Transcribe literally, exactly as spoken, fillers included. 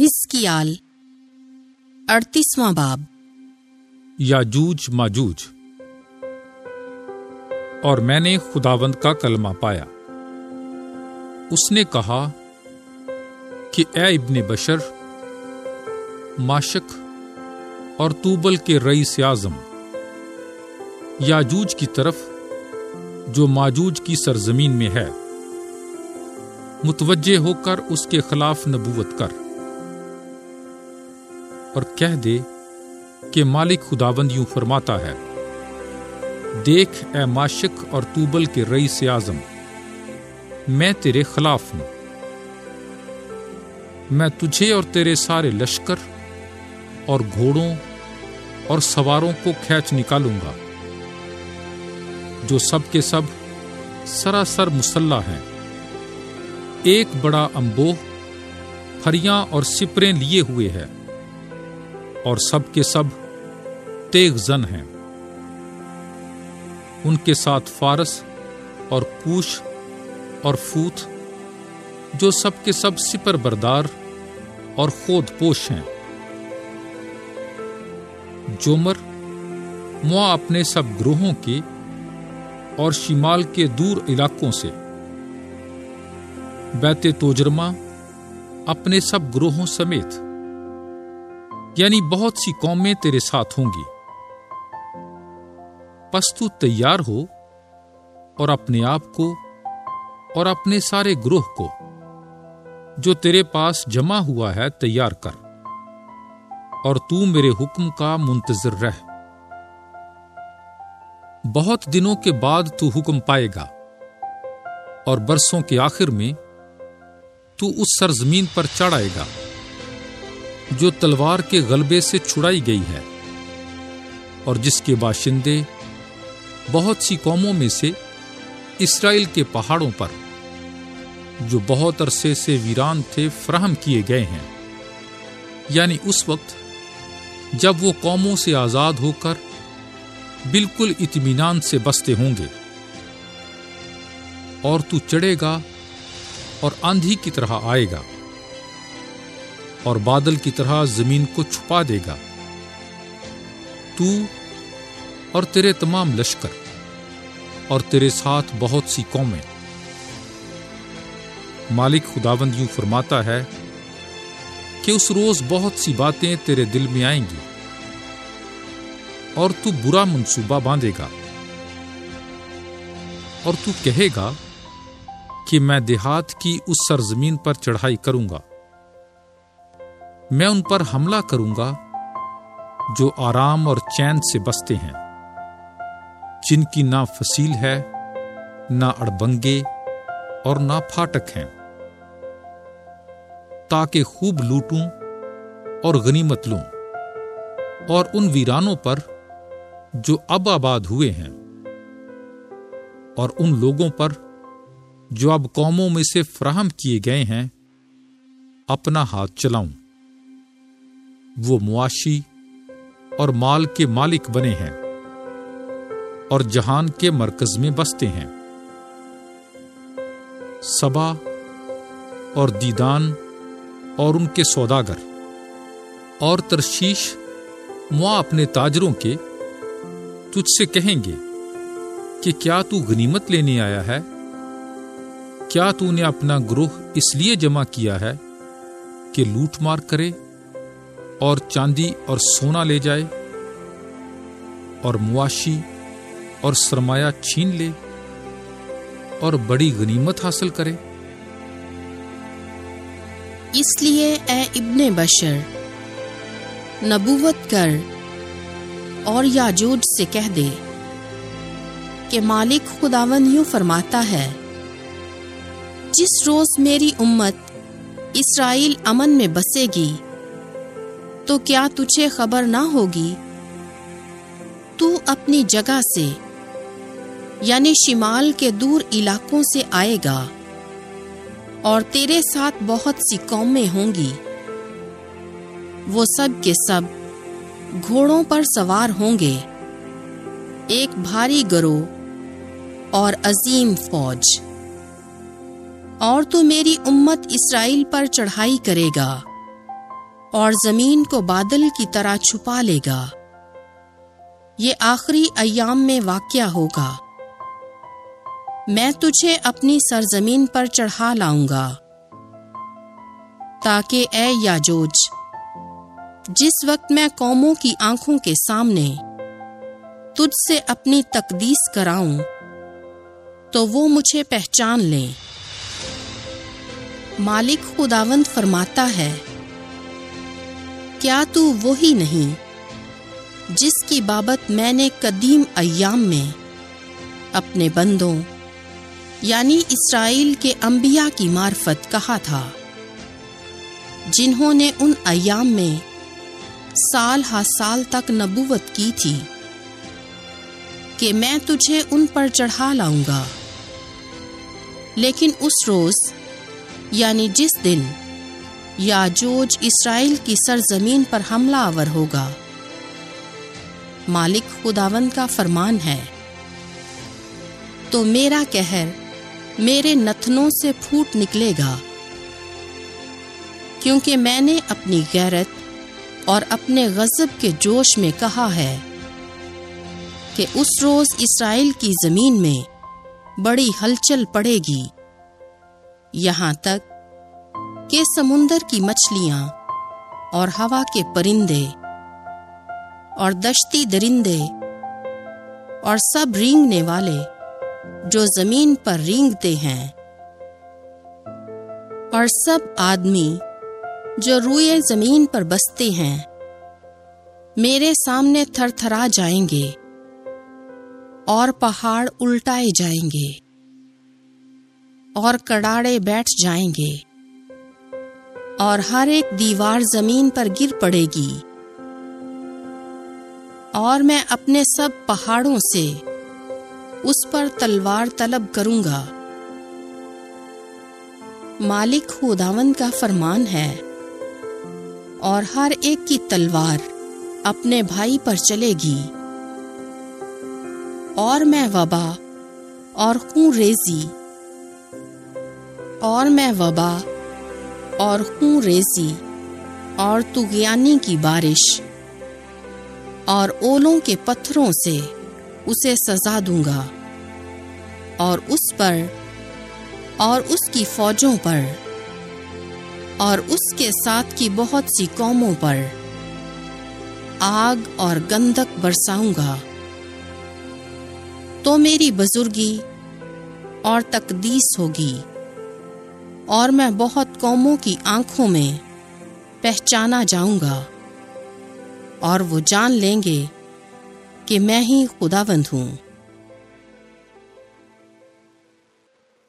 حزقیال اڑتیسواں باب۔ یاجوج ماجوج۔ اور میں نے خداوند کا کلمہ پایا، اس نے کہا کہ اے ابن بشر، ماشک اور توبل کے رئیس اعظم یاجوج کی طرف جو ماجوج کی سرزمین میں ہے متوجہ ہو کر اس کے خلاف نبوت کر اور کہہ دے کہ مالک خداوند یوں فرماتا ہے، دیکھ اے ماشک اور توبل کے رئیس اعظم، میں تیرے خلاف ہوں، میں تجھے اور تیرے سارے لشکر اور گھوڑوں اور سواروں کو کھینچ نکالوں گا، جو سب کے سب سراسر مسلح ہیں، ایک بڑا انبوہ پھریاں اور سپریں لیے ہوئے ہے، اور سب کے سب تیغ زن ہیں، ان کے ساتھ فارس اور کوش اور فوت، جو سب کے سب سپر بردار اور خود پوش ہیں، جومر موا اپنے سب گروہوں کے اور شمال کے دور علاقوں سے، بیت توجرما اپنے سب گروہوں سمیت، یعنی بہت سی قومیں تیرے ساتھ ہوں گی، پس تو تیار ہو اور اپنے آپ کو اور اپنے سارے گروہ کو جو تیرے پاس جمع ہوا ہے تیار کر، اور تو میرے حکم کا منتظر رہ۔ بہت دنوں کے بعد تو حکم پائے گا، اور برسوں کے آخر میں تو اس سرزمین پر چڑھ آئے گا جو تلوار کے غلبے سے چھڑائی گئی ہے، اور جس کے باشندے بہت سی قوموں میں سے اسرائیل کے پہاڑوں پر جو بہت عرصے سے ویران تھے فراہم کیے گئے ہیں، یعنی اس وقت جب وہ قوموں سے آزاد ہو کر بالکل اطمینان سے بستے ہوں گے، اور تو چڑھے گا اور آندھی کی طرح آئے گا اور بادل کی طرح زمین کو چھپا دے گا، تو اور تیرے تمام لشکر اور تیرے ساتھ بہت سی قومیں۔ مالک خداوند یوں فرماتا ہے کہ اس روز بہت سی باتیں تیرے دل میں آئیں گی، اور تو برا منصوبہ باندھے گا، اور تو کہے گا کہ میں دیہات کی اس سرزمین پر چڑھائی کروں گا، میں ان پر حملہ کروں گا جو آرام اور چین سے بستے ہیں، جن کی نہ فصیل ہے، نہ اڑبنگے اور نہ پھاٹک ہیں، تاکہ خوب لوٹوں اور غنیمت لوں، اور ان ویرانوں پر جو اب آباد ہوئے ہیں، اور ان لوگوں پر جو اب قوموں میں سے فراہم کیے گئے ہیں اپنا ہاتھ چلاؤں۔ وہ معاشی اور مال کے مالک بنے ہیں اور جہان کے مرکز میں بستے ہیں، سبا اور دیدان اور ان کے سوداگر اور ترشیش موا اپنے تاجروں کے تجھ سے کہیں گے کہ کیا تو غنیمت لینے آیا ہے؟ کیا تو نے اپنا گروہ اس لیے جمع کیا ہے کہ لوٹ مار کرے اور چاندی اور سونا لے جائے اور مواشی اور سرمایہ چھین لے اور بڑی غنیمت حاصل کرے؟ اس لیے اے ابن بشر، نبوت کر اور یاجوج سے کہہ دے کہ مالک خداوند یوں فرماتا ہے، جس روز میری امت اسرائیل امن میں بسے گی تو کیا تجھے خبر نہ ہوگی؟ تو اپنی جگہ سے یعنی شمال کے دور علاقوں سے آئے گا، اور تیرے ساتھ بہت سی قومیں ہوں گی، وہ سب کے سب گھوڑوں پر سوار ہوں گے، ایک بھاری گروہ اور عظیم فوج، اور تو میری امت اسرائیل پر چڑھائی کرے گا اور زمین کو بادل کی طرح چھپا لے گا۔ یہ آخری ایام میں واقعہ ہوگا۔ میں تجھے اپنی سرزمین پر چڑھا لاؤں گا، تاکہ اے یاجوج، جس وقت میں قوموں کی آنکھوں کے سامنے تجھ سے اپنی تقدیس کراؤں تو وہ مجھے پہچان لیں۔ مالک خداوند فرماتا ہے، کیا تو وہی نہیں جس کی بابت میں نے قدیم ایام میں اپنے بندوں یعنی اسرائیل کے انبیاء کی معرفت کہا تھا، جنہوں نے ان ایام میں سال ہا سال تک نبوت کی تھی کہ میں تجھے ان پر چڑھا لاؤں گا؟ لیکن اس روز یعنی جس دن یاجوج اسرائیل کی سرزمین پر حملہ آور ہوگا، مالک خداوند کا فرمان ہے، تو میرا قہر میرے نتنوں سے پھوٹ نکلے گا، کیونکہ میں نے اپنی غیرت اور اپنے غضب کے جوش میں کہا ہے کہ اس روز اسرائیل کی زمین میں بڑی ہلچل پڑے گی، یہاں تک کہ سمندر کی مچھلیاں اور ہوا کے پرندے اور دشتی درندے اور سب رینگنے والے جو زمین پر رینگتے ہیں اور سب آدمی جو روئے زمین پر بستے ہیں میرے سامنے تھر تھرا جائیں گے، اور پہاڑ الٹائے جائیں گے اور کڑاڑے بیٹھ جائیں گے، اور ہر ایک دیوار زمین پر گر پڑے گی، اور میں اپنے سب پہاڑوں سے اس پر تلوار طلب کروں گا۔ مالک خداوند کا فرمان ہے، اور ہر ایک کی تلوار اپنے بھائی پر چلے گی، اور میں وبا اور خون ریزی اور میں وبا اور خون ریزی اور طغیانی کی بارش اور اولوں کے پتھروں سے اسے سزا دوں گا، اور اس پر اور اس کی فوجوں پر اور اس کے ساتھ کی بہت سی قوموں پر آگ اور گندک برساؤں گا، تو میری بزرگی اور تقدیس ہوگی، اور میں بہت قوموں کی آنکھوں میں پہچانا جاؤں گا، اور وہ جان لیں گے کہ میں ہی خداوند ہوں۔